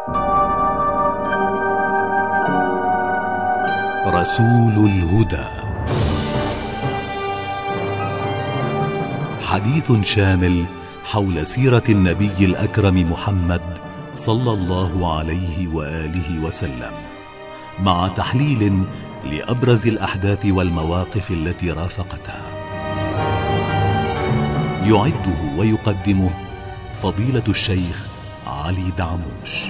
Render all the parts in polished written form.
رسول الهدى، حديث شامل حول سيرة النبي الأكرم محمد صلى الله عليه وآله وسلم، مع تحليل لأبرز الأحداث والمواقف التي رافقتها. يعده ويقدمه فضيلة الشيخ علي دعموش.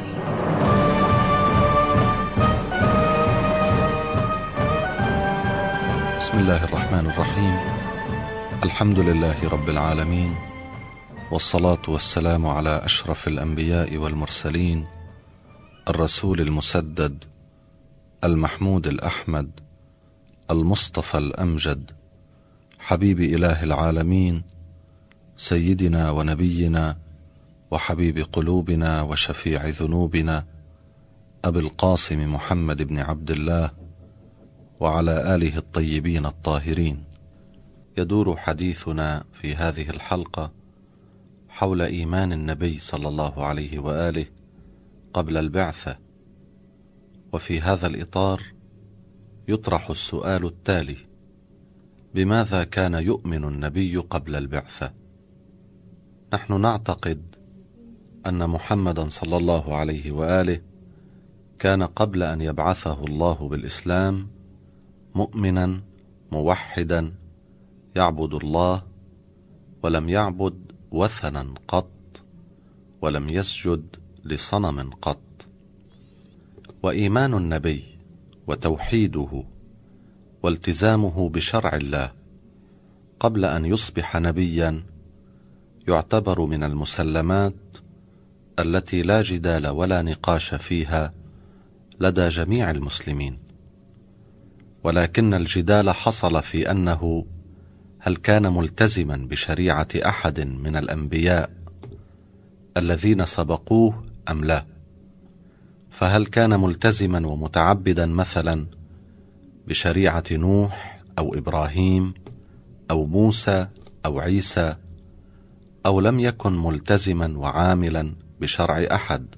بسم الله الرحمن الرحيم. الحمد لله رب العالمين، والصلاة والسلام على أشرف الأنبياء والمرسلين، الرسول المسدد، المحمود الأحمد، المصطفى الأمجد، حبيب إله العالمين، سيدنا ونبينا وحبيب قلوبنا وشفيع ذنوبنا، أبي القاسم محمد بن عبد الله، وعلى آله الطيبين الطاهرين. يدور حديثنا في هذه الحلقة حول إيمان النبي صلى الله عليه وآله قبل البعثة، وفي هذا الإطار يطرح السؤال التالي: بماذا كان يؤمن النبي قبل البعثة؟ نحن نعتقد أن محمدا صلى الله عليه وآله كان قبل أن يبعثه الله بالإسلام مؤمنا موحدا يعبد الله، ولم يعبد وثنا قط، ولم يسجد لصنم قط. وإيمان النبي وتوحيده والتزامه بشرع الله قبل أن يصبح نبيا يعتبر من المسلمات التي لا جدال ولا نقاش فيها لدى جميع المسلمين، ولكن الجدال حصل في أنه هل كان ملتزما بشريعة أحد من الأنبياء الذين سبقوه أم لا؟ فهل كان ملتزما ومتعبدا مثلا بشريعة نوح أو إبراهيم أو موسى أو عيسى، أو لم يكن ملتزما وعاملا بشرع أحد؟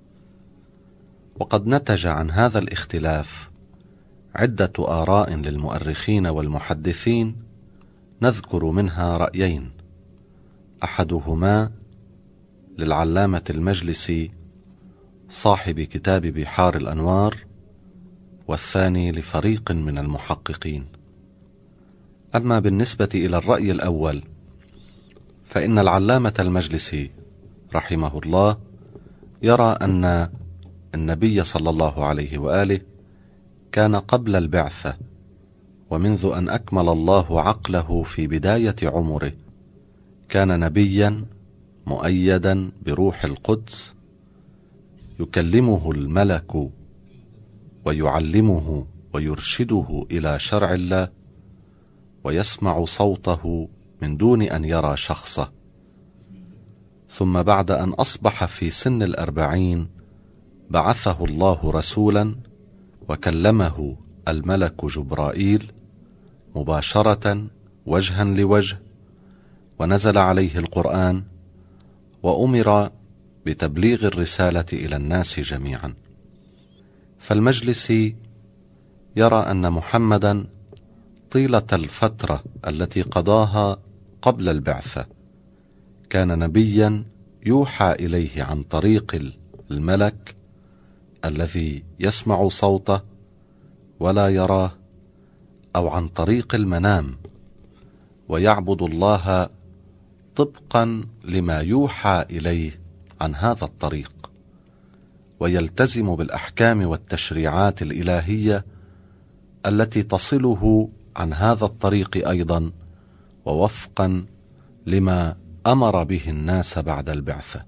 وقد نتج عن هذا الاختلاف عدة آراء للمؤرخين والمحدثين، نذكر منها رأيين: أحدهما للعلامة المجلسي صاحب كتاب بحار الأنوار، والثاني لفريق من المحققين. أما بالنسبة إلى الرأي الأول فإن العلامة المجلسي رحمه الله يرى أن النبي صلى الله عليه وآله كان قبل البعثة، ومنذ أن أكمل الله عقله في بداية عمره كان نبيا مؤيدا بروح القدس، يكلمه الملك ويعلمه ويرشده إلى شرع الله، ويسمع صوته من دون أن يرى شخصه. ثم بعد أن أصبح في سن 40 بعثه الله رسولا، وكلمه الملك جبرائيل مباشرة وجها لوجه، ونزل عليه القرآن، وأمر بتبليغ الرسالة إلى الناس جميعا. فالمجلسي يرى أن محمدا طيلة الفترة التي قضاها قبل البعثة كان نبيا يوحى إليه عن طريق الملك الذي يسمع صوته ولا يراه، أو عن طريق المنام، ويعبد الله طبقا لما يوحى إليه عن هذا الطريق، ويلتزم بالأحكام والتشريعات الإلهية التي تصله عن هذا الطريق أيضا، ووفقا لما أمر به الناس بعد البعثة.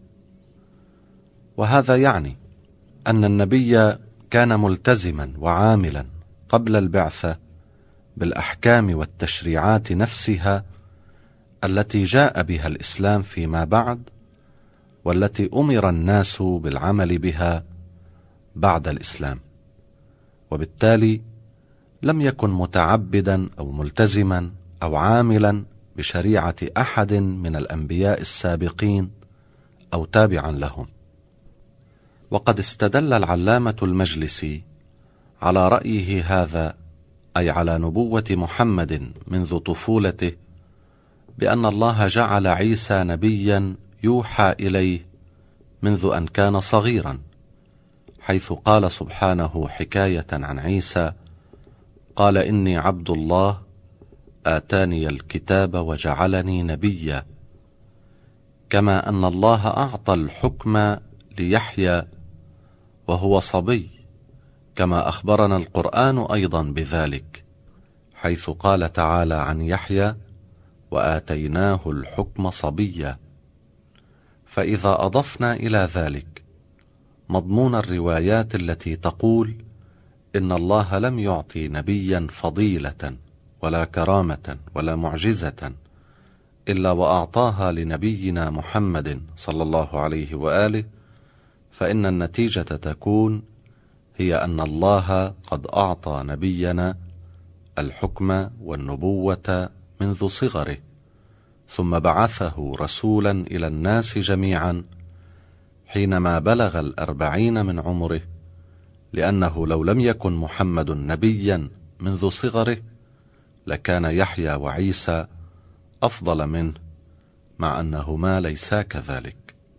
وهذا يعني أن النبي كان ملتزما وعاملا قبل البعثة بالأحكام والتشريعات نفسها التي جاء بها الإسلام فيما بعد، والتي أمر الناس بالعمل بها بعد الإسلام، وبالتالي لم يكن متعبدا أو ملتزما أو عاملا بشريعة أحد من الأنبياء السابقين أو تابعا لهم. وقد استدل العلامة المجلسي على رأيه هذا، أي على نبوة محمد منذ طفولته، بأن الله جعل عيسى نبيا يوحى إليه منذ أن كان صغيرا، حيث قال سبحانه حكاية عن عيسى: قال إني عبد الله آتاني الكتاب وجعلني نبيا، كما أن الله أعطى الحكم ليحيى وهو صبي، كما أخبرنا القرآن أيضا بذلك، حيث قال تعالى عن يحيى: وآتيناه الحكم صبيا. فإذا أضفنا إلى ذلك مضمون الروايات التي تقول إن الله لم يعطي نبيا فضيلة ولا كرامة ولا معجزة إلا وأعطاها لنبينا محمد صلى الله عليه وآله، فإن النتيجة تكون هي أن الله قد أعطى نبينا الحكم والنبوة منذ صغره، ثم بعثه رسولا إلى الناس جميعا حينما بلغ 40 من عمره، لأنه لو لم يكن محمد نبيا منذ صغره لكان يحيى وعيسى أفضل منه، مع أنهما ليسا كذلك.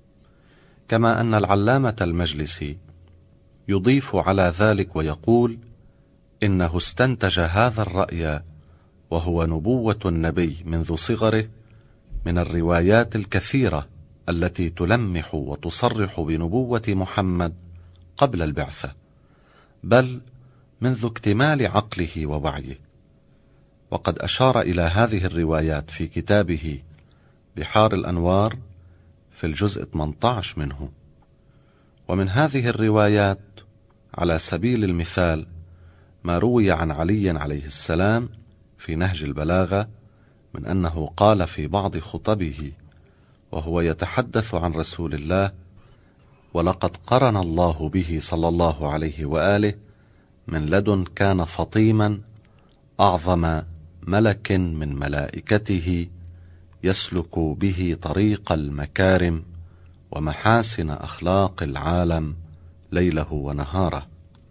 كما أن العلامة المجلسي يضيف على ذلك ويقول إنه استنتج هذا الرأي، وهو نبوة النبي منذ صغره، من الروايات الكثيرة التي تلمح وتصرح بنبوة محمد قبل البعثة، بل منذ اكتمال عقله ووعيه. وقد أشار إلى هذه الروايات في كتابه بحار الأنوار في الجزء 18 منه. ومن هذه الروايات على سبيل المثال ما روي عن علي عليه السلام في نهج البلاغة من أنه قال في بعض خطبه وهو يتحدث عن رسول الله: ولقد قرن الله به صلى الله عليه وآله من لدن كان فطيما أعظم ملك من ملائكته يسلك به طريق المكارم ومحاسن أخلاق العالم ليله ونهاره.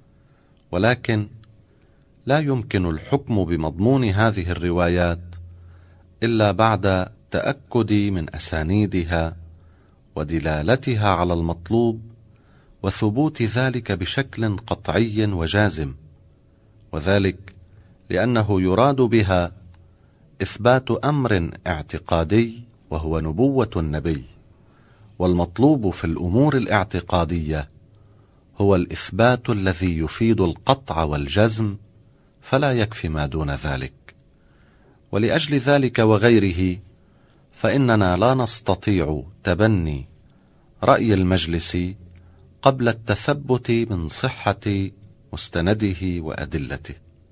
ولكن لا يمكن الحكم بمضمون هذه الروايات إلا بعد تأكد من أسانيدها ودلالتها على المطلوب وثبوت ذلك بشكل قطعي وجازم، وذلك لأنه يراد بها إثبات أمر اعتقادي وهو نبوة النبي، والمطلوب في الأمور الاعتقادية هو الإثبات الذي يفيد القطع والجزم، فلا يكفي ما دون ذلك. ولأجل ذلك وغيره فإننا لا نستطيع تبني رأي المجلس قبل التثبت من صحة مستنده وأدلته.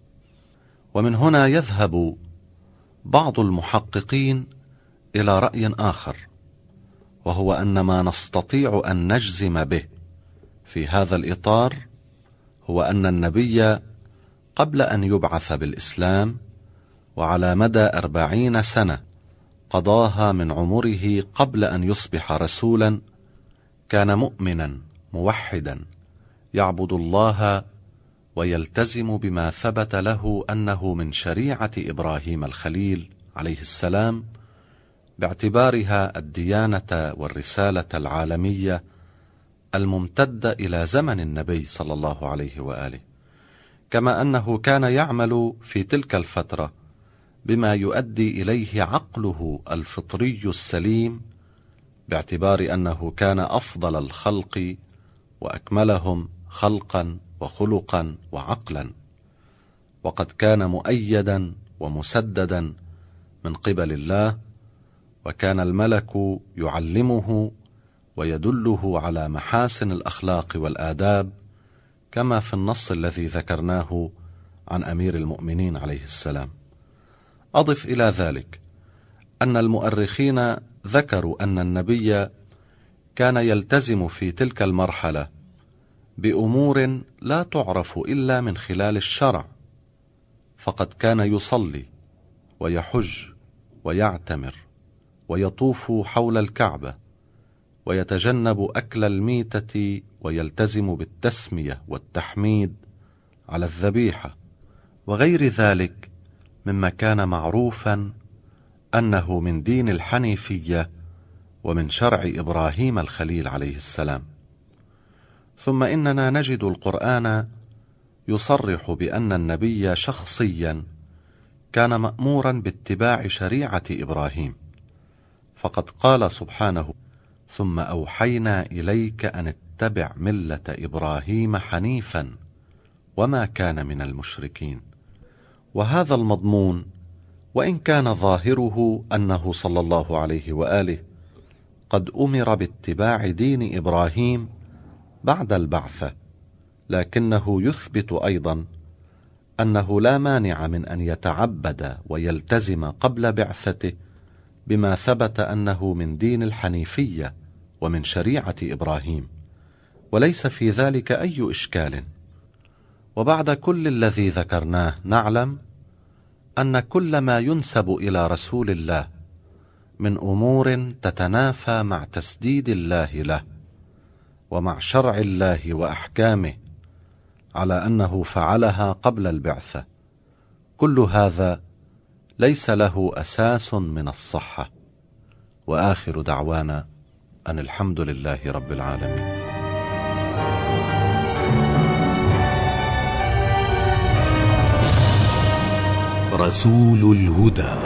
ومن هنا يذهب بعض المحققين إلى رأي آخر، وهو أن ما نستطيع أن نجزم به في هذا الإطار هو أن النبي قبل أن يبعث بالإسلام وعلى مدى 40 سنة قضاها من عمره قبل أن يصبح رسولا كان مؤمنا موحدا يعبد الله ويلتزم بما ثبت له أنه من شريعة إبراهيم الخليل عليه السلام، باعتبارها الديانة والرسالة العالمية الممتدة إلى زمن النبي صلى الله عليه وآله. كما أنه كان يعمل في تلك الفترة بما يؤدي إليه عقله الفطري السليم، باعتبار أنه كان أفضل الخلق وأكملهم خلقا وخلقا وعقلا، وقد كان مؤيدا ومسددا من قبل الله، وكان الملك يعلمه ويدله على محاسن الأخلاق والآداب، كما في النص الذي ذكرناه عن أمير المؤمنين عليه السلام. أضف إلى ذلك أن المؤرخين ذكروا أن النبي كان يلتزم في تلك المرحلة بأمور لا تعرف إلا من خلال الشرع، فقد كان يصلي ويحج ويعتمر ويطوف حول الكعبة، ويتجنب أكل الميتة ويلتزم بالتسمية والتحميد على الذبيحة وغير ذلك مما كان معروفا أنه من دين الحنيفية ومن شرع إبراهيم الخليل عليه السلام. ثم إننا نجد القرآن يصرح بأن النبي شخصيا كان مأمورا باتباع شريعة إبراهيم، فقد قال سبحانه: ثم أوحينا إليك أن اتبع ملة إبراهيم حنيفا وما كان من المشركين. وهذا المضمون وإن كان ظاهره أنه صلى الله عليه وآله قد أمر باتباع دين إبراهيم بعد البعثة، لكنه يثبت أيضا أنه لا مانع من أن يتعبد ويلتزم قبل بعثته بما ثبت أنه من دين الحنيفية ومن شريعة إبراهيم، وليس في ذلك أي إشكال. وبعد كل الذي ذكرناه نعلم أن كل ما ينسب إلى رسول الله من أمور تتنافى مع تسديد الله له ومع شرع الله وأحكامه على أنه فعلها قبل البعثة، كل هذا ليس له أساس من الصحة. وآخر دعوانا أن الحمد لله رب العالمين. رسول الهدى.